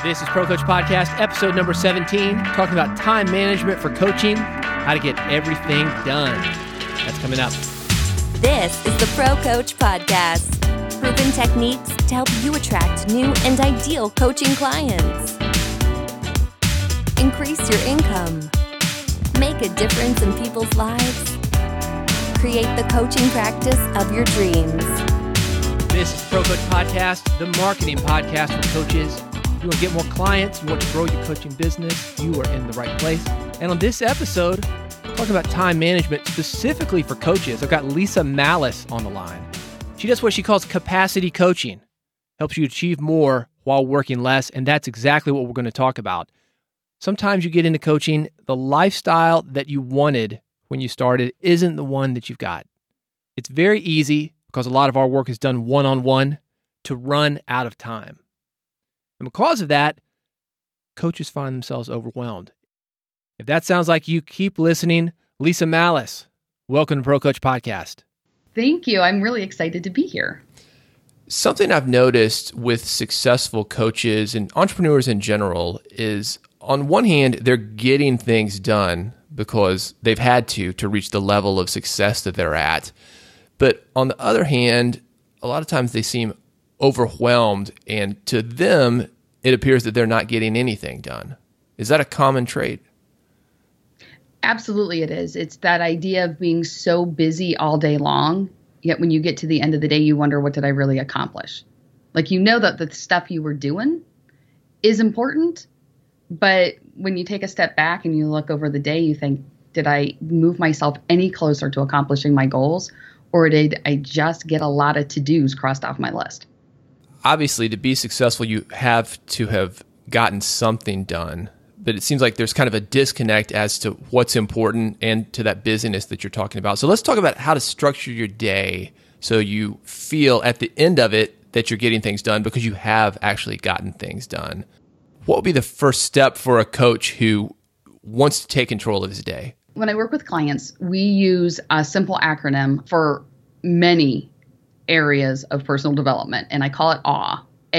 This is Pro Coach Podcast, episode number 17, talking about time management for coaching, how to get everything done. That's coming up. This is the Pro Coach Podcast, proven techniques to help you attract new and ideal coaching clients. Increase your income. Make a difference in people's lives. Create the coaching practice of your dreams. This is the Pro Coach Podcast, the marketing podcast for coaches. You want to get more clients, you want to grow your coaching business, you are in the right place. And on this episode, talking about time management specifically for coaches, I've got Lisa Malice on the line. She does what she calls capacity coaching, helps you achieve more while working less, and that's exactly what we're going to talk about. Sometimes you get into coaching, the lifestyle that you wanted when you started isn't the one that you've got. It's very easy, because a lot of our work is done one-on-one, to run out of time. And because of that, coaches find themselves overwhelmed. If that sounds like you, keep listening. Lisa Malice, welcome to Pro Coach Podcast. Thank you. I'm really excited to be here. Something I've noticed with successful coaches and entrepreneurs in general is, on one hand, they're getting things done because they've had to reach the level of success that they're at. But on the other hand, a lot of times they seem overwhelmed, and to them, it appears that they're not getting anything done. Is that a common trait? Absolutely it is. It's that idea of being so busy all day long, yet when you get to the end of the day, you wonder, what did I really accomplish? Like, you know that the stuff you were doing is important, but when you take a step back and you look over the day, you think, did I move myself any closer to accomplishing my goals, or did I just get a lot of to-dos crossed off my list? Obviously, to be successful, you have to have gotten something done, but it seems like there's kind of a disconnect as to what's important and to that busyness that you're talking about. So let's talk about how to structure your day so you feel at the end of it that you're getting things done because you have actually gotten things done. What would be the first step for a coach who wants to take control of his day? When I work with clients, we use a simple acronym for many areas of personal development, and I call it AWE,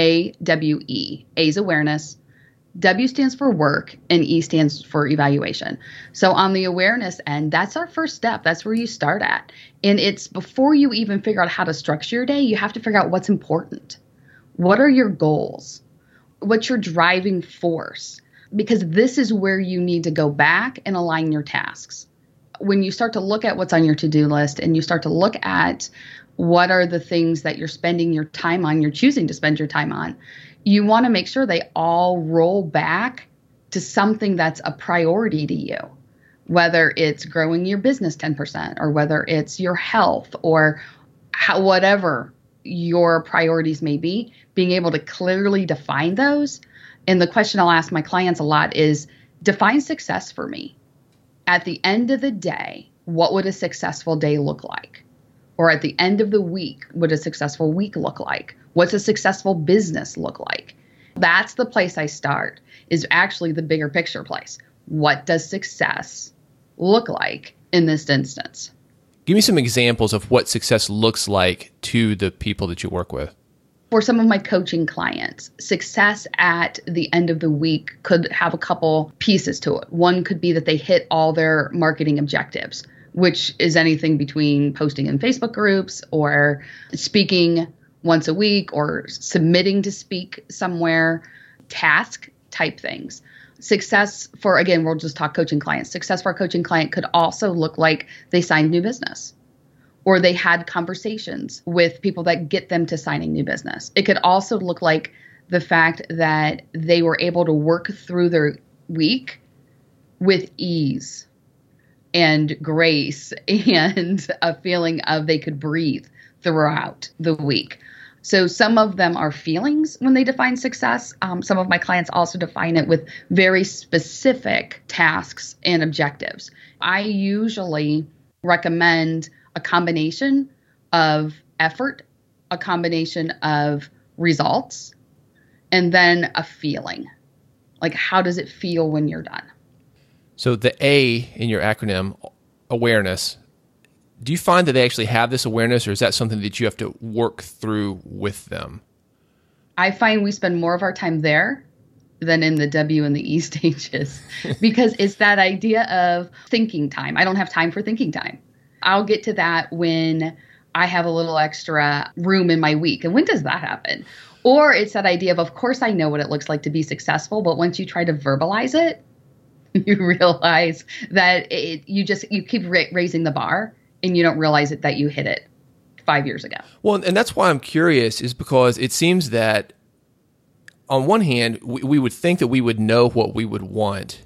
A-W-E. A is awareness, W stands for work, and E stands for evaluation. So on the awareness end, that's our first step. That's where you start at. And it's before you even figure out how to structure your day, you have to figure out what's important. What are your goals? What's your driving force? Because this is where you need to go back and align your tasks. When you start to look at what's on your to-do list and you start to look at what are the things that you're spending your time on, you're choosing to spend your time on, you want to make sure they all roll back to something that's a priority to you, whether it's growing your business 10% or whether it's your health or whatever your priorities may be, being able to clearly define those. And the question I'll ask my clients a lot is, define success for me. At the end of the day, what would a successful day look like? Or at the end of the week, what a successful week look like? What's a successful business look like? That's the place I start, is actually the bigger picture place. What does success look like in this instance? Give me some examples of what success looks like to the people that you work with. For some of my coaching clients, success at the end of the week could have a couple pieces to it. One could be that they hit all their marketing objectives, which is anything between posting in Facebook groups or speaking once a week or submitting to speak somewhere, task type things. Success for, again, we'll just talk coaching clients. Success for a coaching client could also look like they signed new business or they had conversations with people that get them to signing new business. It could also look like the fact that they were able to work through their week with ease and grace and a feeling of they could breathe throughout the week. So some of them are feelings when they define success. Some of my clients also define it with very specific tasks and objectives. I usually recommend a combination of effort, a combination of results, and then a feeling. Like, how does it feel when you're done? So the A in your acronym, awareness, do you find that they actually have this awareness, or is that something that you have to work through with them? I find we spend more of our time there than in the W and the E stages because it's that idea of thinking time. I don't have time for thinking time. I'll get to that when I have a little extra room in my week. And when does that happen? Or it's that idea of course, I know what it looks like to be successful, but once you try to verbalize it, you realize that you keep raising the bar and you don't realize it that you hit it 5 years ago. Well, and that's why I'm curious is because it seems that on one hand, we would think that we would know what we would want,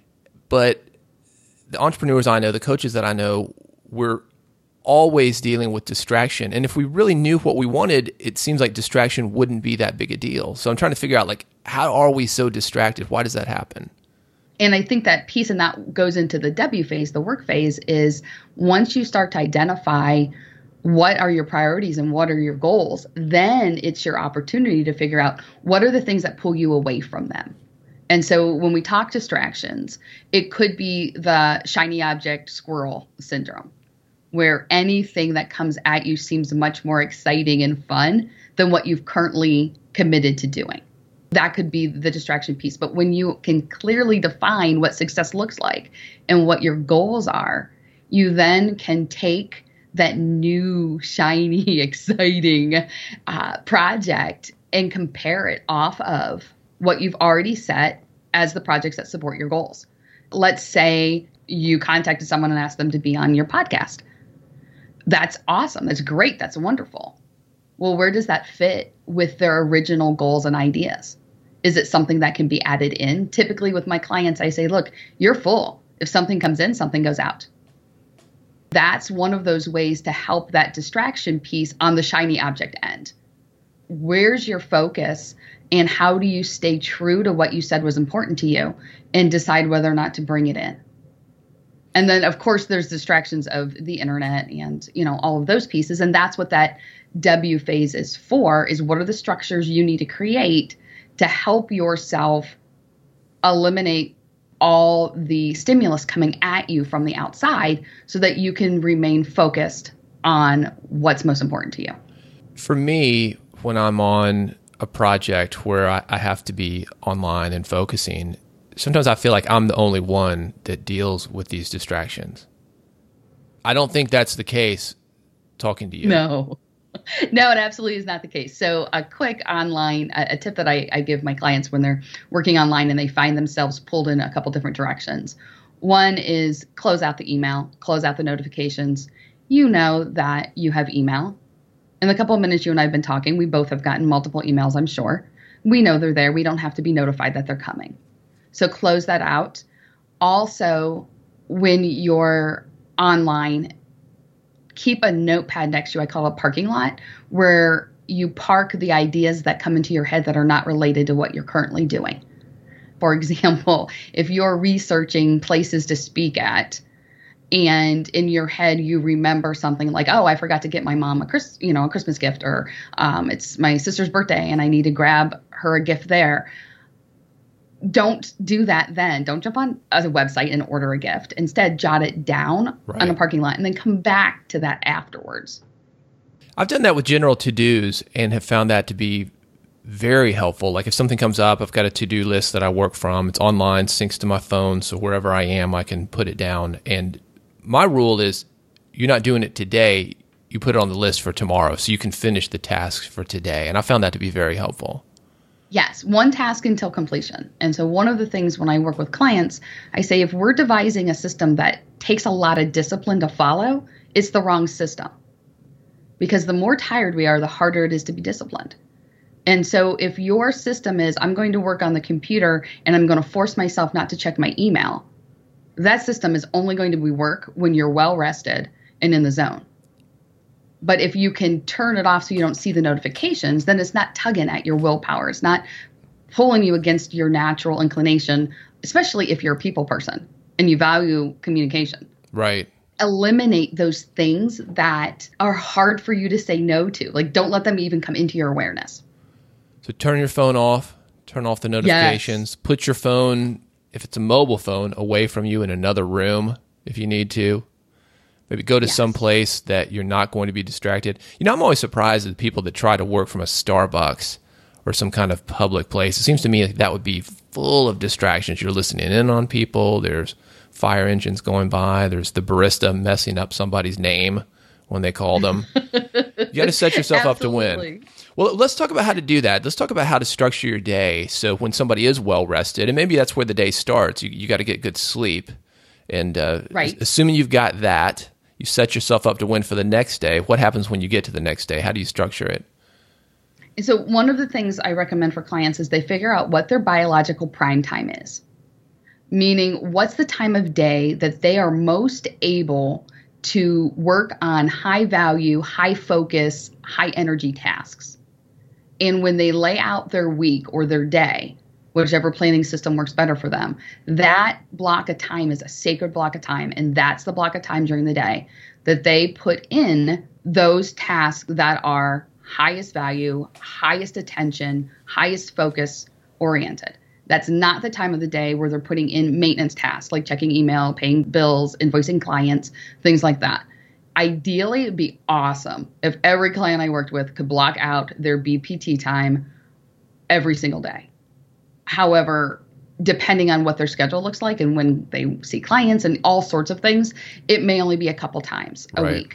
but the entrepreneurs I know, the coaches that I know, we're always dealing with distraction. And if we really knew what we wanted, it seems like distraction wouldn't be that big a deal. So I'm trying to figure out, like, how are we so distracted? Why does that happen? And I think that piece, and that goes into the W phase, the work phase, is once you start to identify what are your priorities and what are your goals, then it's your opportunity to figure out what are the things that pull you away from them. And so when we talk distractions, it could be the shiny object squirrel syndrome, where anything that comes at you seems much more exciting and fun than what you've currently committed to doing. That could be the distraction piece. But when you can clearly define what success looks like and what your goals are, you then can take that new, shiny, exciting project and compare it off of what you've already set as the projects that support your goals. Let's say you contacted someone and asked them to be on your podcast. That's awesome. That's great. That's wonderful. Well, where does that fit with their original goals and ideas? Is it something that can be added in? Typically with my clients, I say, look, you're full. If something comes in, something goes out. That's one of those ways to help that distraction piece on the shiny object end. Where's your focus and how do you stay true to what you said was important to you and decide whether or not to bring it in? And then, of course, there's distractions of the internet and, all of those pieces. And that's what that W phase is for, is what are the structures you need to create to help yourself eliminate all the stimulus coming at you from the outside so that you can remain focused on what's most important to you. For me, when I'm on a project where I have to be online and focusing, sometimes I feel like I'm the only one that deals with these distractions. I don't think that's the case talking to you. No, it absolutely is not the case. So a quick online, a tip that I give my clients when they're working online and they find themselves pulled in a couple different directions. One is close out the email, close out the notifications. You know that you have email. In the couple of minutes you and I have been talking, we both have gotten multiple emails, I'm sure. We know they're there. We don't have to be notified that they're coming. So close that out. Also, when you're online, keep a notepad next to you. I call it a parking lot, where you park the ideas that come into your head that are not related to what you're currently doing. For example, if you're researching places to speak at, and in your head you remember something like, oh, I forgot to get my mom a Christmas gift, or it's my sister's birthday and I need to grab her a gift there. Don't do that then. Don't jump on a website and order a gift. Instead, jot it down on a parking lot and then come back to that afterwards. I've done that with general to-dos and have found that to be very helpful. Like if something comes up, I've got a to-do list that I work from. It's online, syncs to my phone, so wherever I am, I can put it down. And my rule is you're not doing it today. You put it on the list for tomorrow so you can finish the tasks for today. And I found that to be very helpful. Yes, one task until completion. And so one of the things when I work with clients, I say if we're devising a system that takes a lot of discipline to follow, it's the wrong system. Because the more tired we are, the harder it is to be disciplined. And so if your system is, I'm going to work on the computer and I'm going to force myself not to check my email, that system is only going to work when you're well rested and in the zone. But if you can turn it off so you don't see the notifications, then it's not tugging at your willpower. It's not pulling you against your natural inclination, especially if you're a people person and you value communication. Right. Eliminate those things that are hard for you to say no to. Like, don't let them even come into your awareness. So turn your phone off, turn off the notifications, Put your phone, if it's a mobile phone, away from you in another room if you need to. Maybe go to some place that you're not going to be distracted. I'm always surprised at the people that try to work from a Starbucks or some kind of public place. It seems to me like that would be full of distractions. You're listening in on people. There's fire engines going by. There's the barista messing up somebody's name when they call them. You got to set yourself up to win. Well, let's talk about how to do that. Let's talk about how to structure your day. So when somebody is well rested, and maybe that's where the day starts, you got to get good sleep. And assuming you've got that, you set yourself up to win for the next day. What happens when you get to the next day? How do you structure it? So one of the things I recommend for clients is they figure out what their biological prime time is. Meaning, what's the time of day that they are most able to work on high value, high focus, high energy tasks. And when they lay out their week or their day, whichever planning system works better for them, that block of time is a sacred block of time. And that's the block of time during the day that they put in those tasks that are highest value, highest attention, highest focus oriented. That's not the time of the day where they're putting in maintenance tasks like checking email, paying bills, invoicing clients, things like that. Ideally, it'd be awesome if every client I worked with could block out their BPT time every single day. However, depending on what their schedule looks like and when they see clients and all sorts of things, it may only be a couple times a week.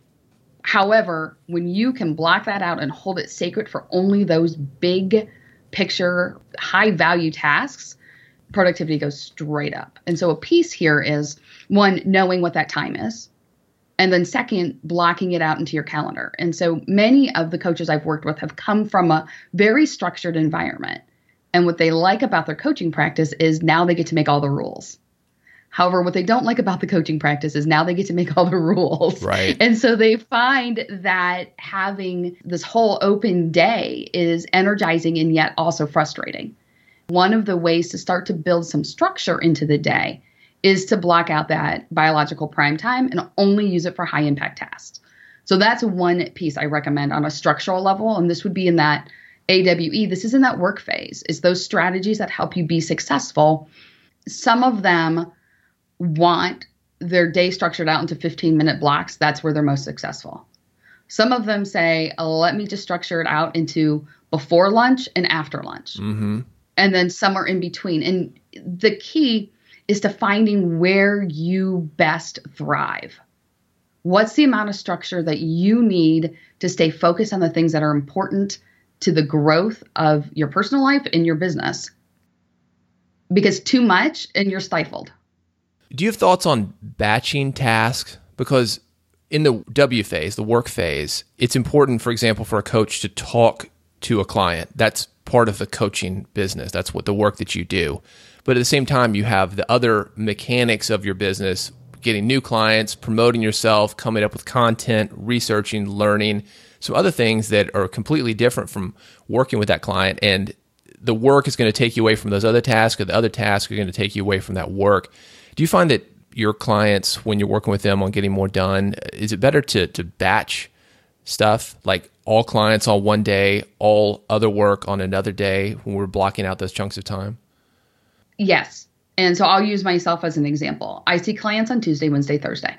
However, when you can block that out and hold it sacred for only those big picture, high value tasks, productivity goes straight up. And so a piece here is, one, knowing what that time is. And then second, blocking it out into your calendar. And so many of the coaches I've worked with have come from a very structured environment. And what they like about their coaching practice is now they get to make all the rules. However, what they don't like about the coaching practice is now they get to make all the rules. Right. And so they find that having this whole open day is energizing and yet also frustrating. One of the ways to start to build some structure into the day is to block out that biological prime time and only use it for high impact tasks. So that's one piece I recommend on a structural level. And this would be in that AWE. This is in that work phase. It's those strategies that help you be successful. Some of them want their day structured out into 15-minute blocks. That's where they're most successful. Some of them say, let me just structure it out into before lunch and after lunch. Mm-hmm. And then somewhere in between. And the key is to finding where you best thrive. What's the amount of structure that you need to stay focused on the things that are important to the growth of your personal life and your business? Because too much and you're stifled. Do you have thoughts on batching tasks? Because in the W phase, the work phase, it's important, for example, for a coach to talk to a client. That's part of the coaching business. That's what the work that you do. But at the same time, you have the other mechanics of your business, getting new clients, promoting yourself, coming up with content, researching, learning, some other things that are completely different from working with that client. And the work is going to take you away from those other tasks, or the other tasks are going to take you away from that work. Do you find that your clients, when you're working with them on getting more done, is it better to batch stuff, like all clients on one day, all other work on another day when we're blocking out those chunks of time? Yes. And so I'll use myself as an example. I see clients on Tuesday, Wednesday, Thursday.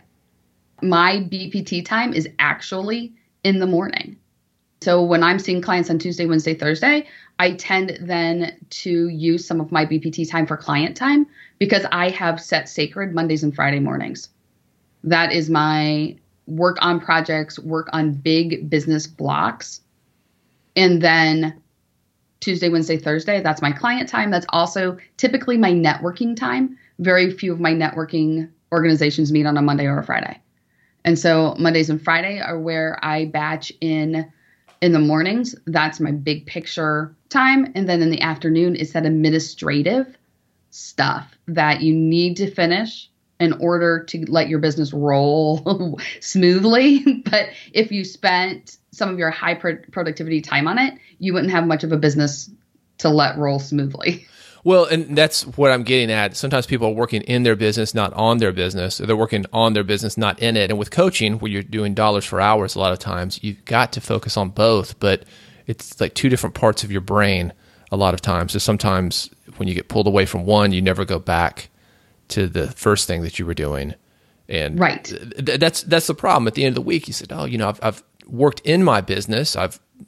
My BPT time is actually in the morning. So when I'm seeing clients on Tuesday, Wednesday, Thursday, I tend then to use some of my BPT time for client time because I have set sacred Mondays and Friday mornings. That is my work on projects, work on big business blocks. And then Tuesday, Wednesday, Thursday, that's my client time. That's also typically my networking time. Very few of my networking organizations meet on a Monday or a Friday. And so Mondays and Friday are where I batch in the mornings. That's my big picture time. And then in the afternoon is that administrative stuff that you need to finish in order to let your business roll smoothly. But if you spent some of your high productivity time on it, you wouldn't have much of a business to let roll smoothly. Well, and that's what I'm getting at. Sometimes people are working in their business, not on their business, or they're working on their business, not in it. And with coaching, where you're doing dollars for hours, a lot of times you've got to focus on both, but it's like two different parts of your brain a lot of times. So sometimes when you get pulled away from one, you never go back to the first thing that you were doing. And right. That's the problem. At the end of the week, you said, oh, I've worked in my business. I've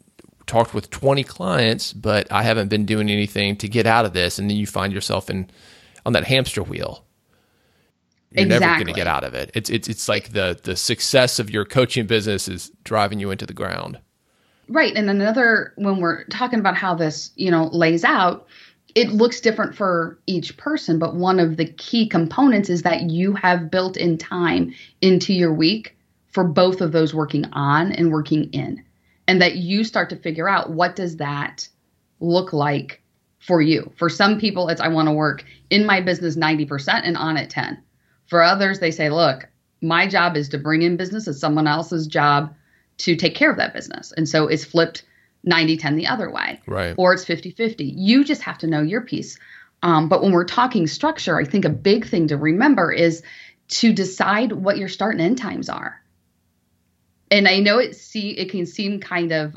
talked with 20 clients, but I haven't been doing anything to get out of this. And then you find yourself on that hamster wheel. You're never going to get out of it. It's like the success of your coaching business is driving you into the ground. Right. And when we're talking about how this, lays out, it looks different for each person. But one of the key components is that you have built in time into your week for both of those working on and working in. And that you start to figure out, what does that look like for you? For some people, it's I want to work in my business 90% and on at 10. For others, they say, look, my job is to bring in business. It's someone else's job to take care of that business. And so it's flipped 90-10 the other way. Right. Or it's 50-50. You just have to know your piece. But when we're talking structure, I think a big thing to remember is to decide what your start and end times are. And I know it can seem kind of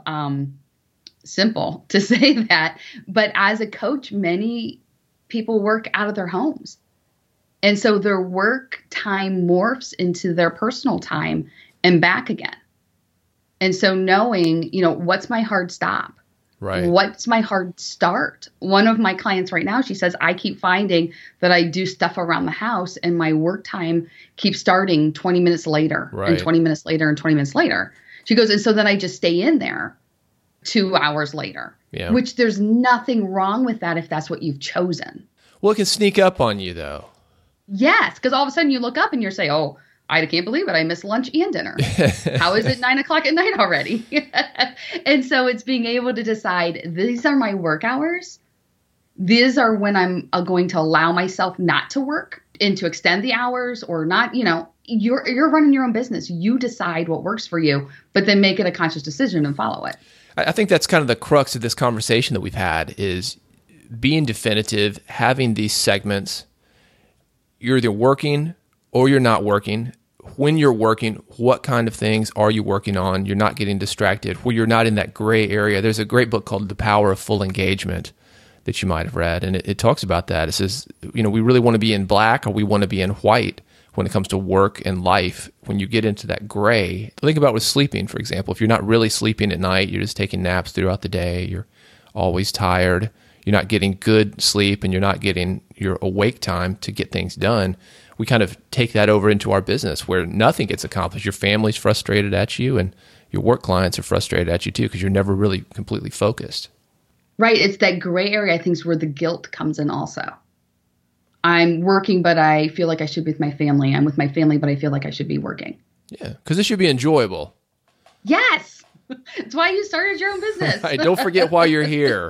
simple to say that, but as a coach, many people work out of their homes. And so their work time morphs into their personal time and back again. And so knowing, what's my hard stop? Right. What's my hard start? One of my clients right now, she says, I keep finding that I do stuff around the house and my work time keeps starting 20 minutes later and 20 minutes later and 20 minutes later. She goes, and so then I just stay in there 2 hours later, which there's nothing wrong with that if that's what you've chosen. Well, it can sneak up on you though. Yes, because all of a sudden you look up and you're saying, oh, I can't believe it. I missed lunch and dinner. How is it 9:00 at night already? And so it's being able to decide, these are my work hours. These are when I'm going to allow myself not to work and to extend the hours or not. You're running your own business. You decide what works for you, but then make it a conscious decision and follow it. I think that's kind of the crux of this conversation that we've had is being definitive, having these segments. You're either working or you're not working. When you're working, what kind of things are you working on? You're not getting distracted, where you're not in that gray area. There's a great book called The Power of Full Engagement that you might have read, and it talks about that. It says, we really want to be in black or we want to be in white when it comes to work and life. When you get into that gray, think about with sleeping, for example. If you're not really sleeping at night, you're just taking naps throughout the day, you're always tired, you're not getting good sleep, and you're not getting your awake time to get things done. We kind of take that over into our business where nothing gets accomplished. Your family's frustrated at you and your work clients are frustrated at you too because you're never really completely focused. Right. It's that gray area, I think, is where the guilt comes in also. I'm working, but I feel like I should be with my family. I'm with my family, but I feel like I should be working. Yeah, because it should be enjoyable. Yes. That's why you started your own business. Right. Don't forget why you're here.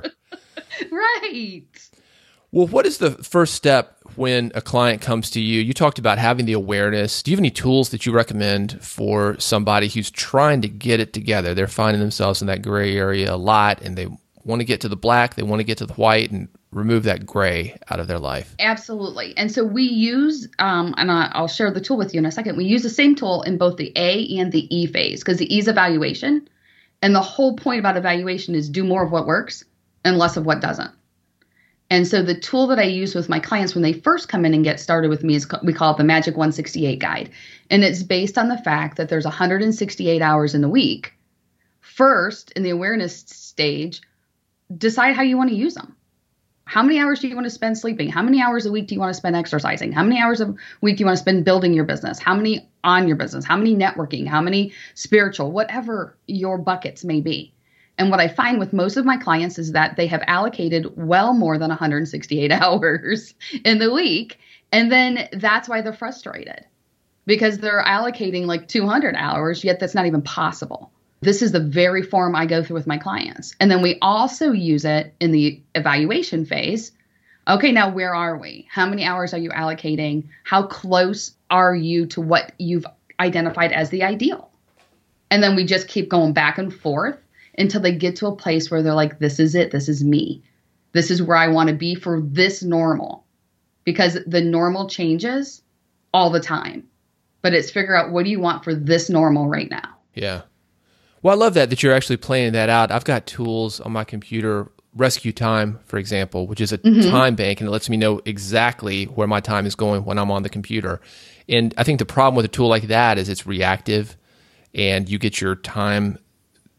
Right. Well, what is the first step when a client comes to you? You talked about having the awareness. Do you have any tools that you recommend for somebody who's trying to get it together? They're finding themselves in that gray area a lot, and they want to get to the black, they want to get to the white, and remove that gray out of their life. Absolutely. And so we use, and I'll share the tool with you in a second, we use the same tool in both the A and the E phase, because the E is evaluation. And the whole point about evaluation is do more of what works and less of what doesn't. And so the tool that I use with my clients when they first come in and get started with me is we call it the Magic 168 Guide. And it's based on the fact that there's 168 hours in the week. First, in the awareness stage, decide how you want to use them. How many hours do you want to spend sleeping? How many hours a week do you want to spend exercising? How many hours a week do you want to spend building your business? How many on your business? How many networking? How many spiritual? Whatever your buckets may be. And what I find with most of my clients is that they have allocated well more than 168 hours in the week. And then that's why they're frustrated, because they're allocating like 200 hours, yet that's not even possible. This is the very form I go through with my clients. And then we also use it in the evaluation phase. Okay, now where are we? How many hours are you allocating? How close are you to what you've identified as the ideal? And then we just keep going back and forth until they get to a place where they're like, this is it. This is me. This is where I want to be for this normal. Because the normal changes all the time. But it's figure out, what do you want for this normal right now? Yeah. Well, I love that you're actually planning that out. I've got tools on my computer, Rescue Time, for example, which is a time bank, and it lets me know exactly where my time is going when I'm on the computer. And I think the problem with a tool like that is it's reactive, and you get your time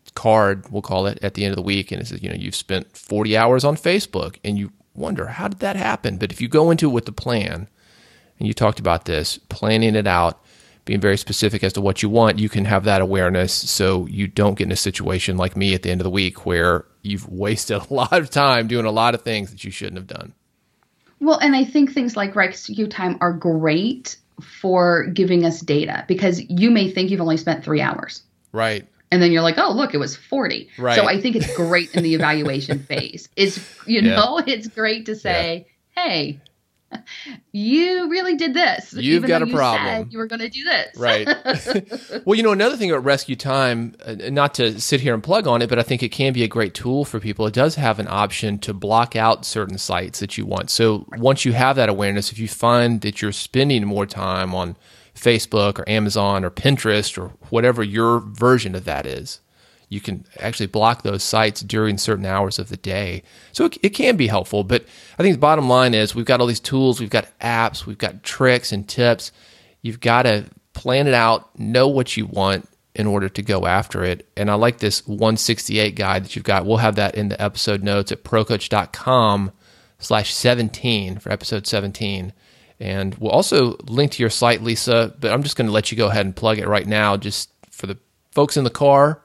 card, we'll call it, at the end of the week, and it says, you've spent 40 hours on Facebook, and you wonder, how did that happen? But if you go into it with the plan, and you talked about this, planning it out, being very specific as to what you want, you can have that awareness so you don't get in a situation like me at the end of the week where you've wasted a lot of time doing a lot of things that you shouldn't have done. Well, and I think things like rescue time are great for giving us data, because you may think you've only spent 3 hours. Right. And then you're like, oh, look, it was 40. Right. So I think it's great in the evaluation phase. It's, it's great to say, hey, you really did this. You've got a problem. Said you were going to do this. Right. Well, another thing about rescue time, not to sit here and plug on it, but I think it can be a great tool for people. It does have an option to block out certain sites that you want. So once you have that awareness, if you find that you're spending more time on Facebook or Amazon or Pinterest or whatever your version of that is, you can actually block those sites during certain hours of the day. So it can be helpful, but I think the bottom line is we've got all these tools, we've got apps, we've got tricks and tips. You've got to plan it out, know what you want in order to go after it. And I like this 168 guide that you've got. We'll have that in the episode notes at procoach.com/17 for episode 17. And we'll also link to your site, Lisa, but I'm just going to let you go ahead and plug it right now just for the folks in the car.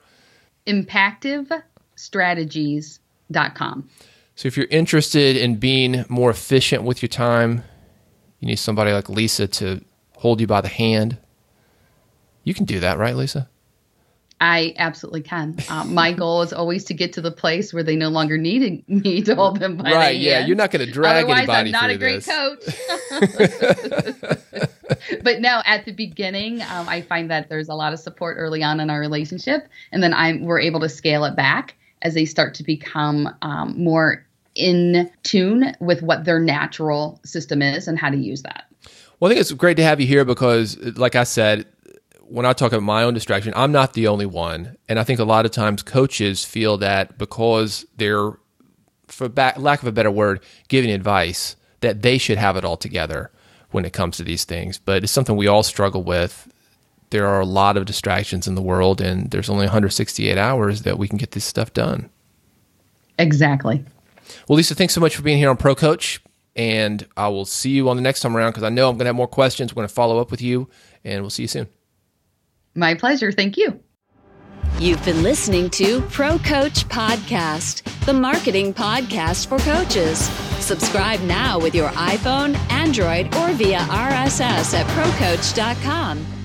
Impactivestrategies.com. So if you're interested in being more efficient with your time, you need somebody like Lisa to hold you by the hand. You can do that, right, Lisa? I absolutely can. My goal is always to get to the place where they no longer need me to hold them by the hand. Right, yeah. You're not going to drag anybody through this. Otherwise, I'm not a great coach. But no, at the beginning, I find that there's a lot of support early on in our relationship. And then we're able to scale it back as they start to become more in tune with what their natural system is and how to use that. Well, I think it's great to have you here because, like I said, when I talk about my own distraction, I'm not the only one. And I think a lot of times coaches feel that because they're, for lack of a better word, giving advice, that they should have it all together when it comes to these things. But it's something we all struggle with. There are a lot of distractions in the world, and there's only 168 hours that we can get this stuff done. Exactly. Well, Lisa, thanks so much for being here on Pro Coach. And I will see you on the next time around because I know I'm going to have more questions. We're going to follow up with you, and we'll see you soon. My pleasure. Thank you. You've been listening to Pro Coach Podcast, the marketing podcast for coaches. Subscribe now with your iPhone, Android, or via RSS at procoach.com.